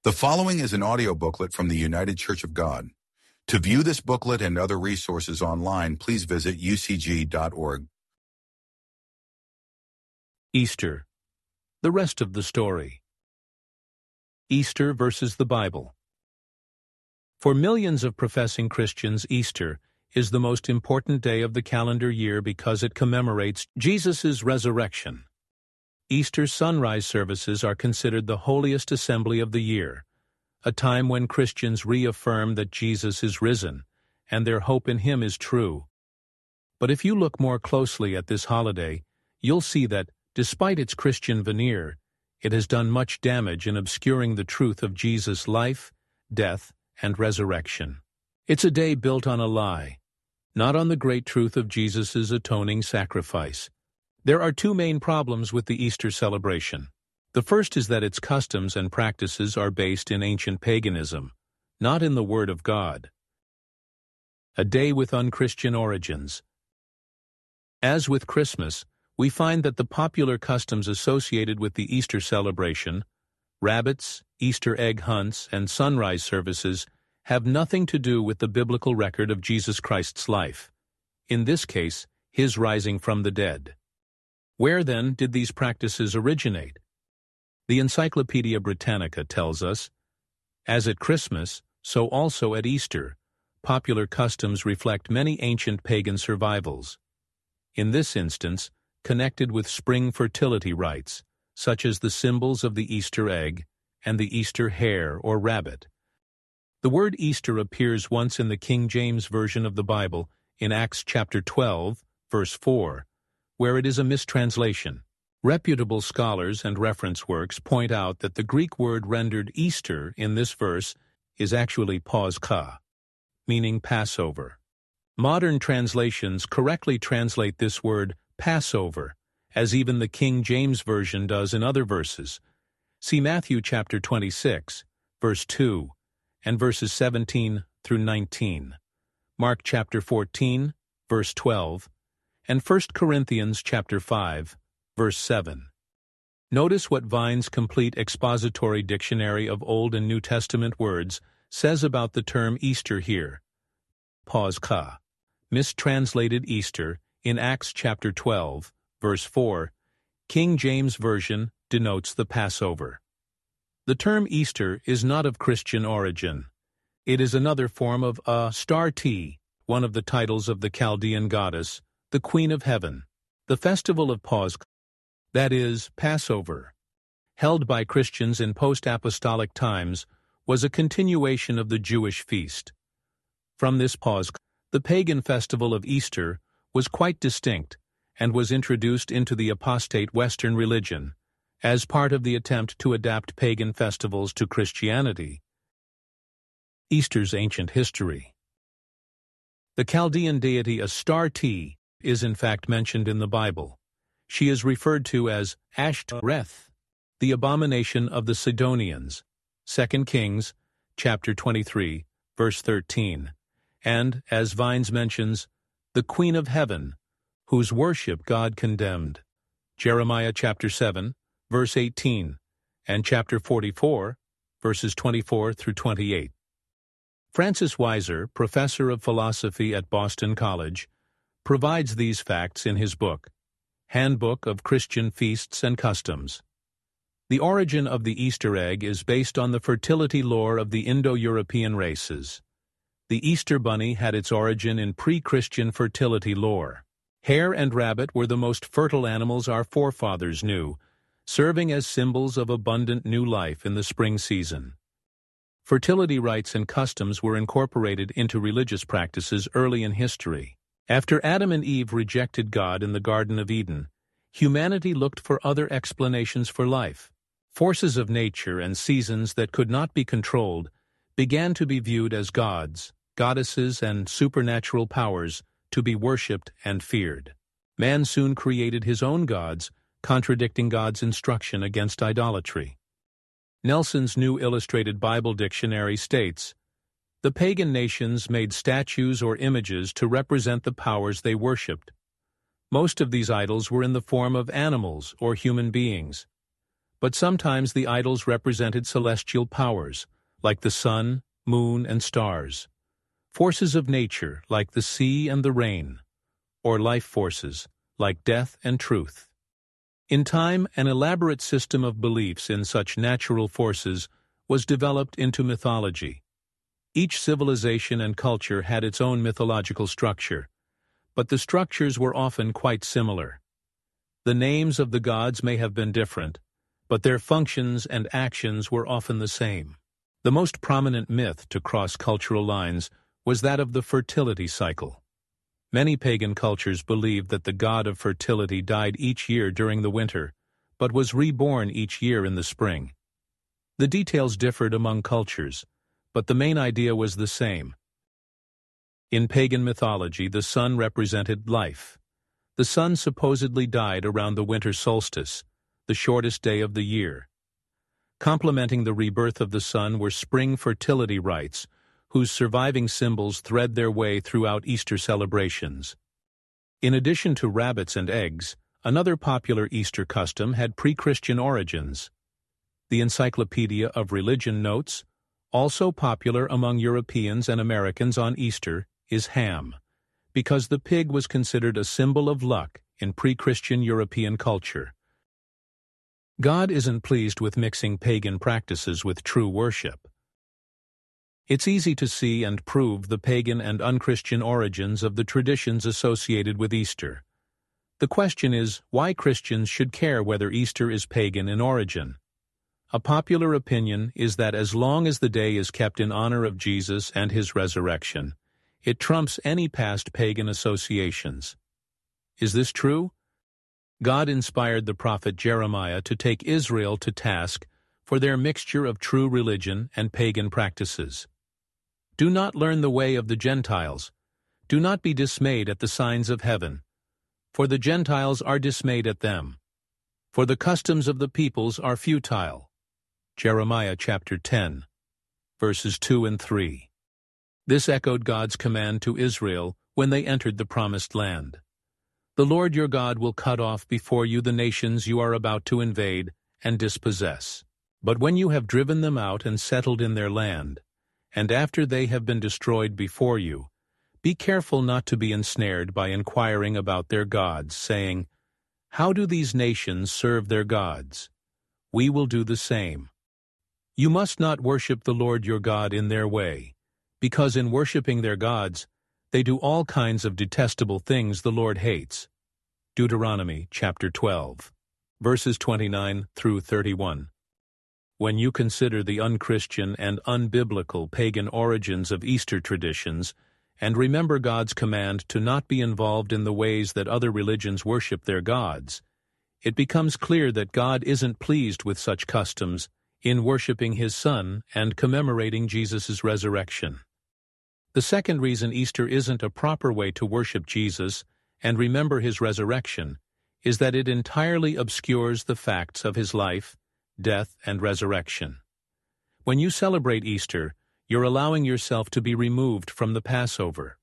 The following is an audio booklet from the United Church of God. To view this booklet and other resources online, please visit ucg.org. Easter. The rest of the story. Easter versus the Bible. For millions of professing Christians, Easter is the most important day of the calendar year because it commemorates Jesus' resurrection. Easter sunrise services are considered the holiest assembly of the year, a time when Christians reaffirm that Jesus is risen and their hope in Him is true. But if you look more closely at this holiday, you'll see that, despite its Christian veneer, it has done much damage in obscuring the truth of Jesus' life, death, and resurrection. It's a day built on a lie, not on the great truth of Jesus' atoning sacrifice. There are two main problems with the Easter celebration. The first is that its customs and practices are based in ancient paganism, not in the Word of God. A day with unchristian origins. As with Christmas, we find that the popular customs associated with the Easter celebration, rabbits, Easter egg hunts, and sunrise services, have nothing to do with the biblical record of Jesus Christ's life. In this case, His rising from the dead. Where, then, did these practices originate? The Encyclopedia Britannica tells us, as at Christmas, so also at Easter, popular customs reflect many ancient pagan survivals. In this instance, connected with spring fertility rites, such as the symbols of the Easter egg and the Easter hare or rabbit. The word Easter appears once in the King James Version of the Bible in Acts chapter 12, verse 4, where it is a mistranslation. Reputable scholars and reference works point out that the Greek word rendered Easter in this verse is actually Paschah, meaning Passover. Modern translations correctly translate this word Passover, as even the King James Version does in other verses. See Matthew chapter 26, verse 2, and verses 17 through 19, Mark chapter 14, verse 12, and 1 Corinthians chapter 5, verse 7. Notice what Vine's complete expository dictionary of Old and New Testament words says about the term Easter here. Paschah, mistranslated Easter, in Acts chapter 12, verse 4, King James Version denotes the Passover. The term Easter is not of Christian origin. It is another form of Astarte, one of the titles of the Chaldean goddess, the Queen of Heaven. The festival of Paschah, that is, Passover, held by Christians in post-apostolic times, was a continuation of the Jewish feast. From this Paschah, the pagan festival of Easter was quite distinct and was introduced into the apostate Western religion as part of the attempt to adapt pagan festivals to Christianity. Easter's ancient history. The Chaldean deity Astarte is in fact mentioned in the Bible. She is referred to as Ashtoreth, the abomination of the Sidonians, 2 Kings chapter 23, verse 13, and, as Vines mentions, the Queen of Heaven, whose worship God condemned, Jeremiah chapter 7, verse 18, and chapter 44, verses 24 through 28. Francis Weiser, professor of philosophy at Boston College, provides these facts in his book, Handbook of Christian Feasts and Customs. The origin of the Easter egg is based on the fertility lore of the Indo-European races. The Easter bunny had its origin in pre-Christian fertility lore. Hare and rabbit were the most fertile animals our forefathers knew, serving as symbols of abundant new life in the spring season. Fertility rites and customs were incorporated into religious practices early in history. After Adam and Eve rejected God in the Garden of Eden, humanity looked for other explanations for life. Forces of nature and seasons that could not be controlled began to be viewed as gods, goddesses, and supernatural powers to be worshipped and feared. Man soon created his own gods, contradicting God's instruction against idolatry. Nelson's New Illustrated Bible Dictionary states, "The pagan nations made statues or images to represent the powers they worshipped. Most of these idols were in the form of animals or human beings. But sometimes the idols represented celestial powers, like the sun, moon, and stars, forces of nature, like the sea and the rain, or life forces, like death and truth. In time, an elaborate system of beliefs in such natural forces was developed into mythology. Each civilization and culture had its own mythological structure, but the structures were often quite similar. The names of the gods may have been different, but their functions and actions were often the same. The most prominent myth to cross cultural lines was that of the fertility cycle. Many pagan cultures believed that the god of fertility died each year during the winter, but was reborn each year in the spring. The details differed among cultures, but the main idea was the same. In pagan mythology, the sun represented life. The sun supposedly died around the winter solstice, the shortest day of the year. Complementing the rebirth of the sun were spring fertility rites, whose surviving symbols thread their way throughout Easter celebrations. In addition to rabbits and eggs, another popular Easter custom had pre-Christian origins. The Encyclopedia of Religion notes, also popular among Europeans and Americans on Easter, is ham, because the pig was considered a symbol of luck in pre-Christian European culture. God isn't pleased with mixing pagan practices with true worship. It's easy to see and prove the pagan and unchristian origins of the traditions associated with Easter. The question is why Christians should care whether Easter is pagan in origin. A popular opinion is that as long as the day is kept in honor of Jesus and his resurrection, it trumps any past pagan associations. Is this true? God inspired the prophet Jeremiah to take Israel to task for their mixture of true religion and pagan practices. Do not learn the way of the Gentiles. Do not be dismayed at the signs of heaven, for the Gentiles are dismayed at them. For the customs of the peoples are futile. Jeremiah chapter 10, verses 2 and 3. This echoed God's command to Israel when they entered the promised land. The Lord your God will cut off before you the nations you are about to invade and dispossess. But when you have driven them out and settled in their land, and after they have been destroyed before you, be careful not to be ensnared by inquiring about their gods, saying, "How do these nations serve their gods? We will do the same." You must not worship the Lord your God in their way, because in worshiping their gods, they do all kinds of detestable things the Lord hates. Deuteronomy chapter 12, verses 29 through 31. When you consider the unchristian and unbiblical pagan origins of Easter traditions, and remember God's command to not be involved in the ways that other religions worship their gods, it becomes clear that God isn't pleased with such customs in worshiping his Son and commemorating Jesus' resurrection. The second reason Easter isn't a proper way to worship Jesus and remember his resurrection is that it entirely obscures the facts of his life, death, and resurrection. When you celebrate Easter, you're allowing yourself to be removed from the Passover.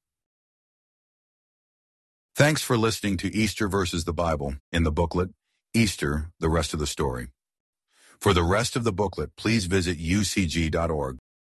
Thanks for listening to Easter versus the Bible in the booklet, Easter, the Rest of the Story. For the rest of the booklet, please visit ucg.org.